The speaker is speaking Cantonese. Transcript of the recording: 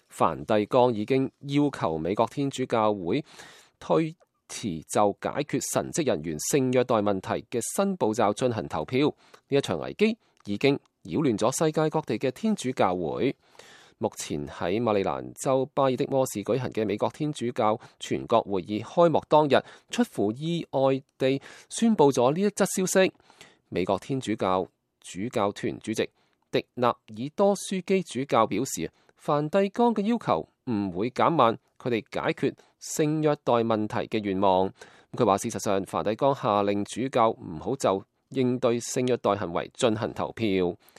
梵蒂岡已經要求美國天主教會推遲就解決神職人員性虐待問題嘅新步驟進行投票。呢一場危機已經擾亂咗世界各地嘅天主教會。目前喺馬里蘭州巴爾的摩市舉行嘅美國天主教全國會議開幕當日，出乎意外地宣布咗呢一則消息。美國天主教主教團主席迪納爾多樞機主教表示，梵蒂岡嘅要求唔會減慢佢哋解決性虐待問題嘅願望。佢話事實上，梵蒂岡下令主教唔好就應對性虐待行為進行投票。